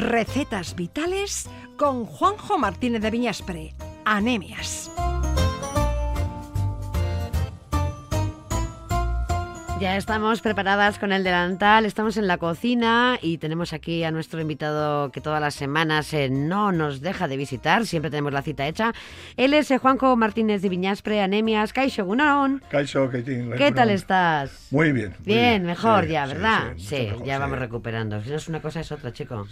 Recetas vitales con Juanjo Martínez de Viñaspre. Anemias. Ya estamos preparadas con el delantal, estamos en la cocina y tenemos aquí a nuestro invitado que todas las semanas no nos deja de visitar, siempre tenemos la cita hecha. Él es Juanjo Martínez de Viñaspre, Anemias. Kaixo, Egunon. Kaixo, ¿Qué tal estás? Muy bien. Bien, mejor sí, ya, ¿verdad? Sí, mejor, ya vamos recuperando. Si no es una cosa, es otra, chico.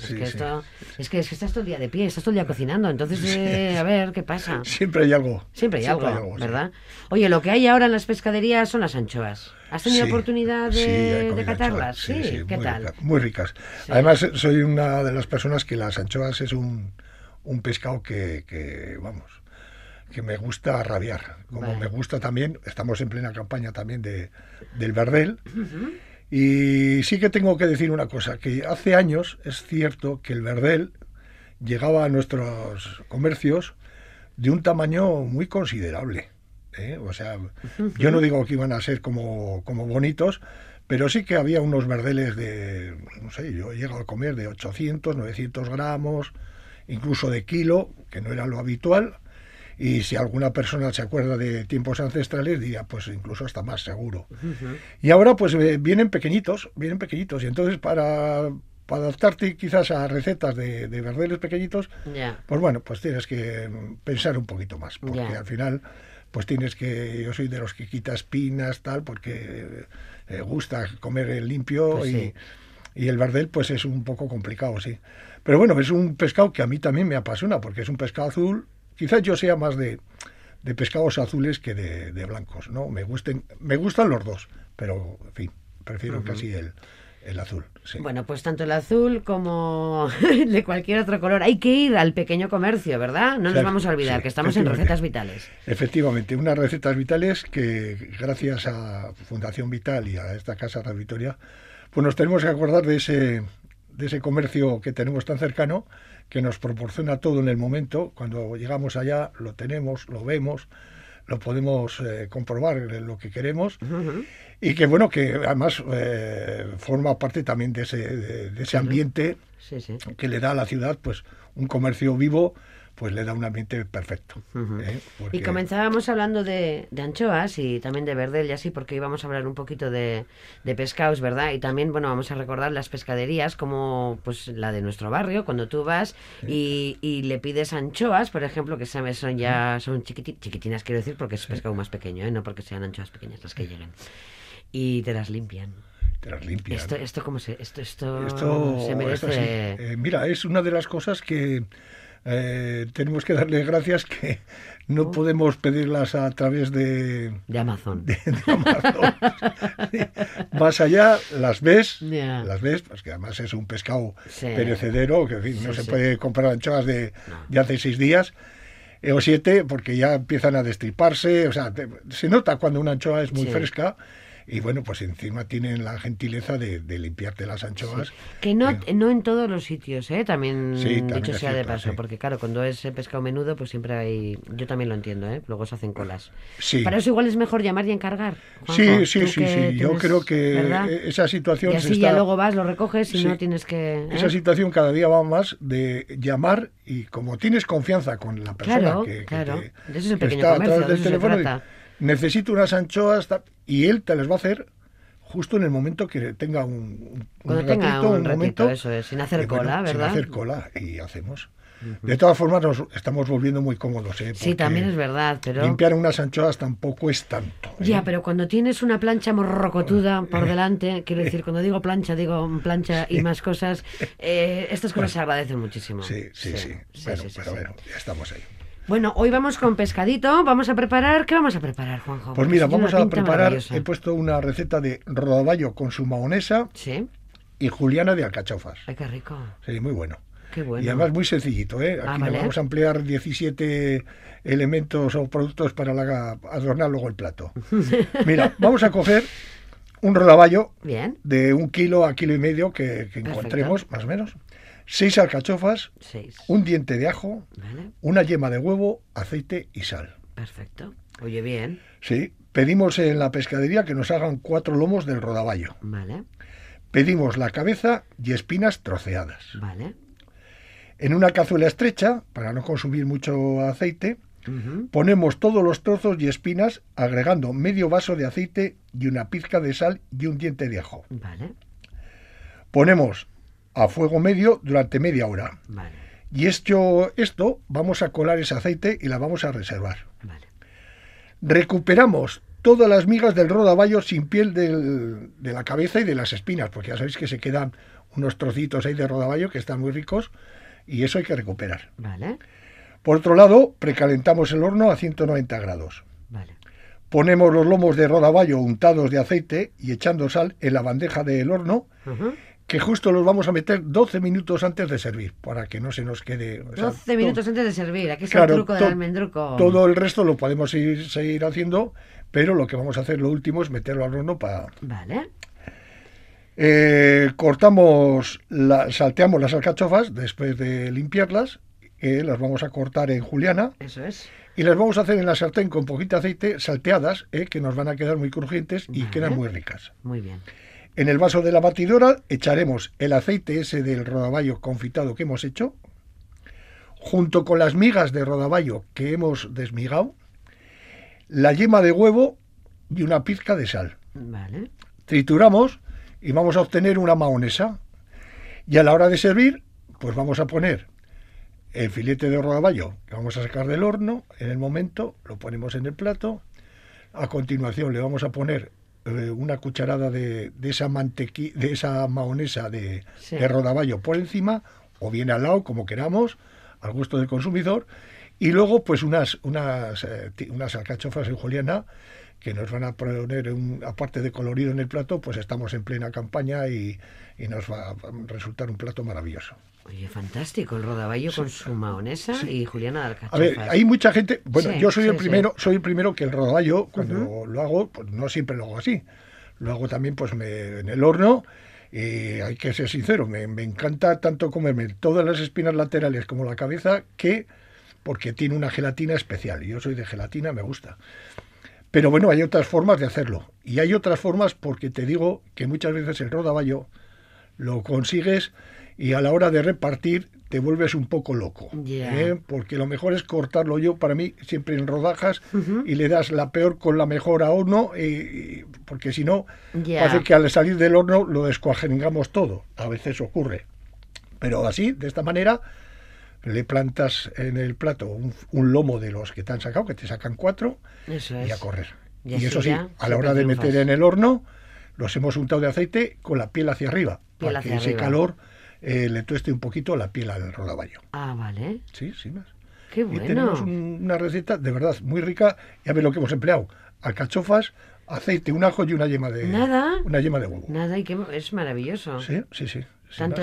Es que estás todo el día de pie, estás todo el día cocinando, entonces a ver, ¿qué pasa? Siempre hay algo. Siempre hay algo, ¿verdad? Oye, lo que hay ahora en las pescaderías son las anchoas. ¿Has tenido oportunidad de catarlas? Sí, ¿qué tal? Muy ricas. Sí. Además, soy una de las personas que las anchoas es un pescado que me gusta rabiar. Como me gusta también, estamos en plena campaña también del verdel. Uh-huh. Y sí que tengo que decir una cosa, que hace años es cierto que el verdel llegaba a nuestros comercios de un tamaño muy considerable. O sea, yo no digo que iban a ser como bonitos, pero sí que había unos verdeles de, no sé, yo he llegado a comer de 800, 900 gramos, incluso de kilo, que no era lo habitual, y si alguna persona se acuerda de tiempos ancestrales, diría, pues incluso hasta más seguro. Uh-huh. Y ahora pues vienen pequeñitos, y entonces para adaptarte quizás a recetas de verdeles pequeñitos, pues bueno, pues tienes que pensar un poquito más, porque al final... pues yo soy de los que quita espinas, tal, porque gusta comer el limpio, pues sí. y el verdel pues es un poco complicado, sí. Pero bueno, es un pescado que a mí también me apasiona, porque es un pescado azul. Quizás yo sea más de pescados azules que de blancos, ¿no? Me gustan los dos, pero en fin, prefiero casi el azul, sí. Bueno, pues tanto el azul como de cualquier otro color. Hay que ir al pequeño comercio, ¿verdad? No nos vamos a olvidar que estamos en Recetas Vitales. Efectivamente, unas Recetas Vitales que gracias a Fundación Vital y a esta Casa de Vitoria, pues nos tenemos que acordar de ese comercio que tenemos tan cercano, que nos proporciona todo en el momento. Cuando llegamos allá lo tenemos, lo vemos, lo podemos comprobar lo que queremos. Uh-huh. Y que bueno, que además forma parte también de ese ambiente que le da a la ciudad, pues un comercio vivo, pues le da un ambiente perfecto. Uh-huh. Porque... Y comenzábamos hablando de anchoas y también de verdel y así, porque íbamos a hablar un poquito de pescados, ¿verdad? Y también, bueno, vamos a recordar las pescaderías, como pues la de nuestro barrio, cuando tú vas y le pides anchoas, por ejemplo, que son chiquitinas, quiero decir, porque es pescado más pequeño, no porque sean anchoas pequeñas las que lleguen. Y te las limpian. Esto ¿cómo se...? Esto se merece... Mira, es una de las cosas que tenemos que darle gracias, que no podemos pedirlas a través de Amazon. De Amazon. Vas allá, las ves, pues que además es un pescado perecedero, que en fin, no se puede comprar anchoas de hace 6 días. O 7, porque ya empiezan a destriparse. O sea, se nota cuando una anchoa es muy fresca. Y bueno, pues encima tienen la gentileza de limpiarte las anchoas. Sí. Que no en todos los sitios, también dicho sea de paso, porque claro, cuando es pescado menudo, pues siempre hay... Yo también lo entiendo, luego se hacen colas. Sí. Para eso igual es mejor llamar y encargar, Juanjo. Sí. Yo creo que ¿verdad? Esa situación... Y así ya luego vas, lo recoges y no tienes que... Esa situación cada día va más de llamar, y como tienes confianza con la persona que de eso es el pequeño comercio, a través del teléfono, necesito unas anchoas, y él te las va a hacer justo en el momento que tenga un ratito, eso es, sin hacer cola, ¿verdad? Sin hacer cola, y hacemos. De todas formas, nos estamos volviendo muy cómodos, Sí, también es verdad, pero... limpiar unas anchoas tampoco es tanto. Ya, pero cuando tienes una plancha morrocotuda por delante, quiero decir, cuando digo plancha y más cosas, estas cosas se agradecen muchísimo. Sí. Bueno, ya estamos ahí. Bueno, hoy vamos con pescadito, vamos a preparar... ¿Qué vamos a preparar, Juanjo? Pues mira, vamos a preparar... He puesto una receta de rodaballo con su mahonesa y juliana de alcachofas. ¡Ay, qué rico! Sí, muy bueno. Qué bueno. Y además muy sencillito, Aquí vamos a emplear 17 elementos o productos para adornar luego el plato. Mira, vamos a coger un rodaballo de 1 kilo a 1,5 kilos que encontremos, más o menos. 6 alcachofas, 1 diente de ajo, una yema de huevo, aceite y sal. Perfecto. Oye, bien. Sí. Pedimos en la pescadería que nos hagan 4 lomos del rodaballo. Vale. Pedimos la cabeza y espinas troceadas. Vale. En una cazuela estrecha, para no consumir mucho aceite, ponemos todos los trozos y espinas, agregando medio vaso de aceite y una pizca de sal y un diente de ajo. Vale. Ponemos a fuego medio durante media hora. Vale. Y esto vamos a colar ese aceite y la vamos a reservar. Vale. Recuperamos todas las migas del rodaballo sin piel de la cabeza y de las espinas, porque ya sabéis que se quedan unos trocitos ahí de rodaballo que están muy ricos y eso hay que recuperar. Vale. Por otro lado, precalentamos el horno a 190 grados. Vale. Ponemos los lomos de rodaballo untados de aceite y echando sal en la bandeja del horno, que justo los vamos a meter 12 minutos antes de servir, para que no se nos quede... 12 minutos antes de servir, aquí está el truco del almendruco. Todo el resto lo podemos seguir haciendo, pero lo que vamos a hacer lo último es meterlo al horno para... Vale. Salteamos las alcachofas después de limpiarlas, las vamos a cortar en juliana. Eso es. Y las vamos a hacer en la sartén con poquito aceite, salteadas, que nos van a quedar muy crujientes y quedan muy ricas. Muy bien. En el vaso de la batidora echaremos el aceite ese del rodaballo confitado que hemos hecho, junto con las migas de rodaballo que hemos desmigado, la yema de huevo y una pizca de sal. Vale. Trituramos y vamos a obtener una mahonesa. Y a la hora de servir, pues vamos a poner el filete de rodaballo que vamos a sacar del horno. En el momento lo ponemos en el plato. A continuación le vamos a poner una cucharada de esa mahonesa de rodaballo por encima, o bien al lado, como queramos, al gusto del consumidor. Y luego pues unas alcachofas en juliana que nos van a poner, aparte de colorido en el plato, pues estamos en plena campaña y nos va a resultar un plato maravilloso. Oye, fantástico, el rodaballo con su mahonesa y juliana de alcachofas. A ver, hay mucha gente, bueno, yo soy el primero, sí. Soy el primero que el rodaballo, cuando lo hago, pues no siempre lo hago así. Lo hago también pues en el horno, y hay que ser sincero, me encanta tanto comerme todas las espinas laterales como la cabeza, porque tiene una gelatina especial. Yo soy de gelatina, me gusta. Pero bueno, hay otras formas de hacerlo. Y hay otras formas porque te digo que muchas veces el rodaballo lo consigues y a la hora de repartir te vuelves un poco loco. Porque lo mejor es cortarlo, yo para mí siempre en rodajas, y le das la peor con la mejor a uno, porque si no, hace que al salir del horno lo descuajeringamos todo. A veces ocurre. Pero así, de esta manera, le plantas en el plato un lomo de los que te han sacado, que te sacan 4, y a correr. Y eso sí, a la hora de meter en el horno, los hemos untado de aceite con la piel hacia arriba, para que ese calor le tueste un poquito la piel al rodaballo. Ah, vale. Sí, sí más. Qué bueno. Y tenemos una receta de verdad muy rica. Ya ves lo que hemos empleado: alcachofas, aceite, un ajo y una yema de huevo. Nada, y que es maravilloso. Sí, sí, sí. Tanto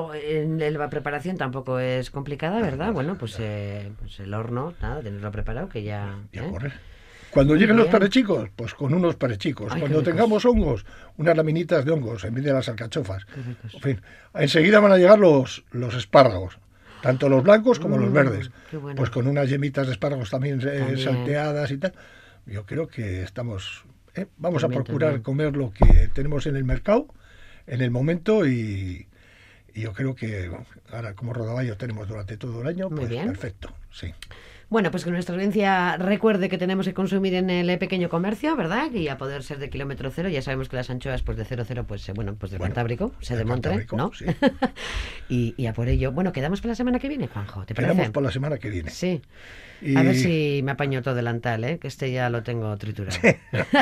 la preparación tampoco es complicada, ¿verdad? Bueno, pues el horno, nada, tenerlo preparado, que ya... correr. Cuando lleguen los perechicos, pues con unos perechicos. Cuando tengamos hongos, unas laminitas de hongos en vez de las alcachofas. En fin, enseguida van a llegar los espárragos, tanto los blancos como los verdes. Bueno. Pues con unas yemitas de espárragos también salteadas y tal. Yo creo que estamos... Vamos a procurar comer lo que tenemos en el mercado, en el momento, y yo creo que ahora, como rodaballo tenemos durante todo el año, pues perfecto, sí. Bueno, pues que nuestra audiencia recuerde que tenemos que consumir en el pequeño comercio, ¿verdad? Y a poder ser de kilómetro cero. Ya sabemos que las anchoas pues de 00, pues del Cantábrico, de Montre, ¿no? Sí. y a por ello. Bueno, ¿quedamos para la semana que viene, Juanjo? ¿Te parece? Quedamos para la semana que viene. Sí. A ver si me apaño todo delantal, que este ya lo tengo triturado. Sí.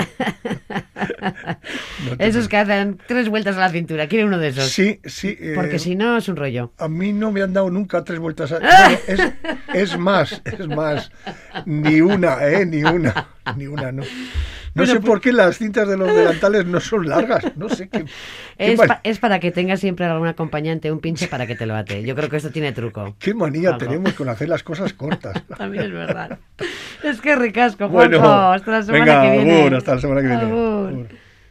Esos que hacen 3 vueltas a la cintura, quiere uno de esos. Sí, sí. Porque si no es un rollo. A mí no me han dado nunca 3 vueltas a... es más, ni una, no. No sé por qué las cintas de los delantales no son largas, no sé qué... Es para que tengas siempre algún acompañante, un pinche para que te lo ate. Yo creo que esto tiene truco. Qué manía tenemos con hacer las cosas cortas. También es verdad. Es que ricasco, Juanjo. Hasta la semana que viene. Hasta la semana que viene.